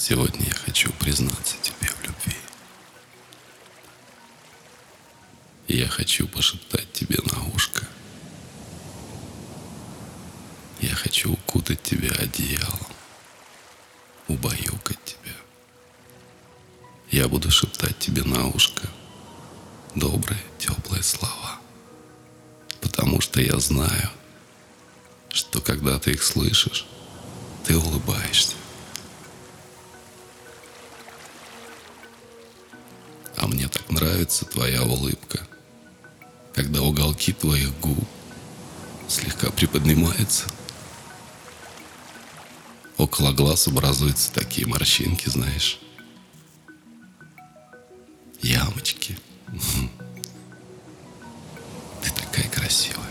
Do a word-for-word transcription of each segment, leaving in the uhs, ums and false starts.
Сегодня я хочу признаться тебе в любви. И я хочу пошептать тебе на ушко. Я хочу укутать тебя одеялом, убаюкать тебя. Я буду шептать тебе на ушко добрые, теплые слова. Потому что я знаю, что когда ты их слышишь, ты улыбаешься. А мне так нравится твоя улыбка, когда уголки твоих губ слегка приподнимаются. Около глаз образуются такие морщинки, знаешь. Ямочки. Ты такая красивая.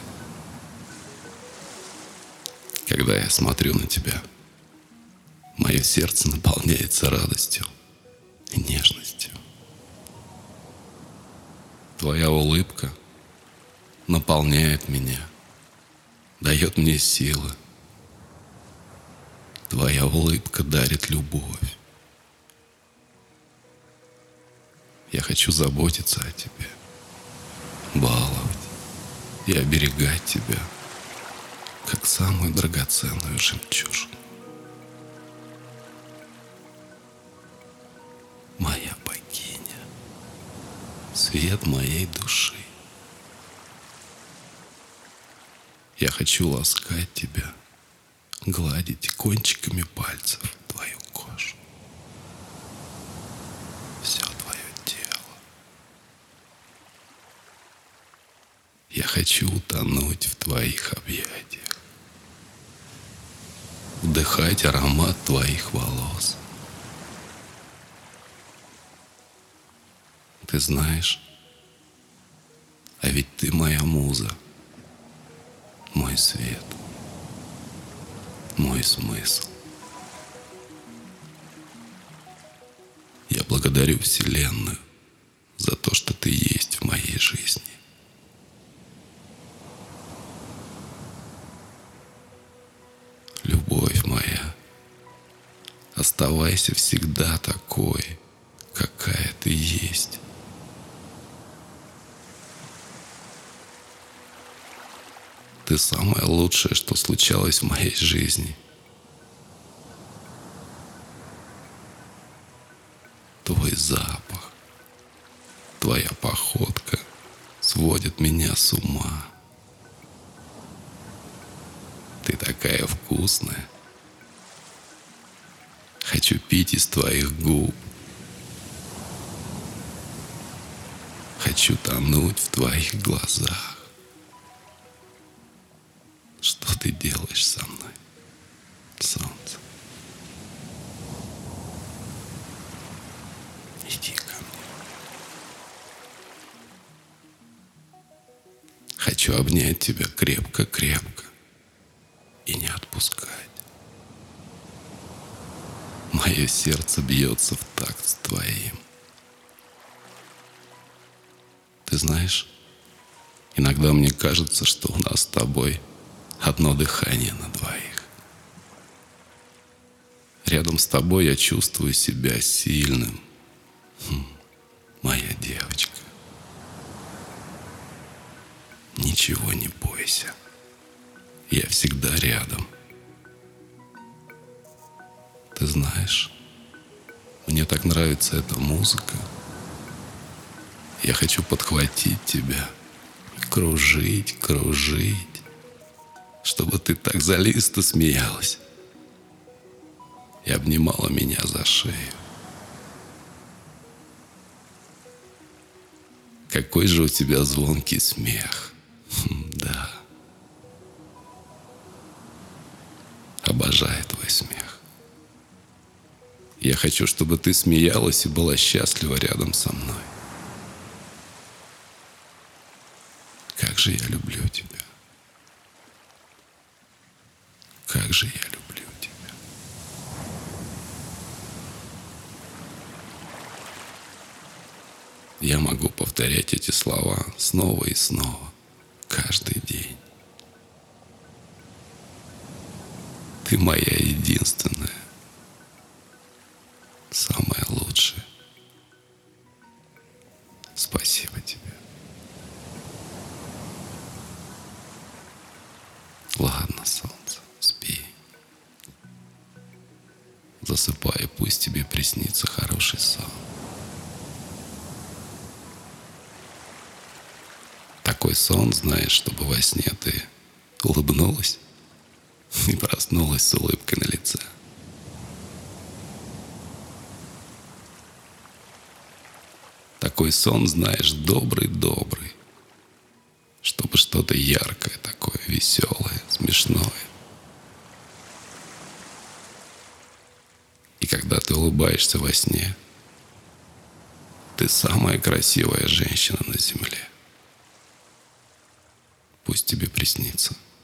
Когда я смотрю на тебя, мое сердце наполняется радостью и нежностью. Твоя улыбка наполняет меня, дает мне силы. Твоя улыбка дарит любовь. Я хочу заботиться о тебе, баловать и оберегать тебя, как самую драгоценную жемчужину. Моя богиня, свет моей души. Я хочу ласкать тебя, гладить кончиками пальцев твою кожу. Все твое тело. Я хочу утонуть в твоих объятиях, вдыхать аромат твоих волос. Ты знаешь, а ведь ты моя муза, мой свет, мой смысл. Я благодарю Вселенную за то, что ты есть в моей жизни. Любовь моя, оставайся всегда такой, какая ты есть. Ты самое лучшее, что случалось в моей жизни. Твой запах, твоя походка сводит меня с ума. Ты такая вкусная. Хочу пить из твоих губ. Хочу тонуть в твоих глазах. Что ты делаешь со мной, солнце? Иди ко мне. Хочу обнять тебя крепко-крепко и не отпускать. Мое сердце бьется в такт с твоим. Ты знаешь, иногда мне кажется, что у нас с тобой одно дыхание на двоих. Рядом с тобой я чувствую себя сильным. Хм, моя девочка. Ничего не бойся. Я всегда рядом. Ты знаешь, мне так нравится эта музыка. Я хочу подхватить тебя, кружить, кружить, чтобы ты так заливисто смеялась и обнимала меня за шею. Какой же у тебя звонкий смех. Хм, да. Обожаю твой смех. Я хочу, чтобы ты смеялась и была счастлива рядом со мной. Как же я люблю тебя. Как же я люблю тебя. Я могу повторять эти слова снова и снова, каждый день. Ты моя единственная, Ладно, солнце, спи. Засыпай, пусть тебе приснится хороший сон. Такой сон, знаешь, чтобы во сне ты улыбнулась и проснулась с улыбкой на лице. Такой сон, знаешь, добрый-добрый, чтобы что-то яркое такое, веселое, смешное. И когда ты улыбаешься во сне, ты самая красивая женщина на земле. Пусть тебе приснится.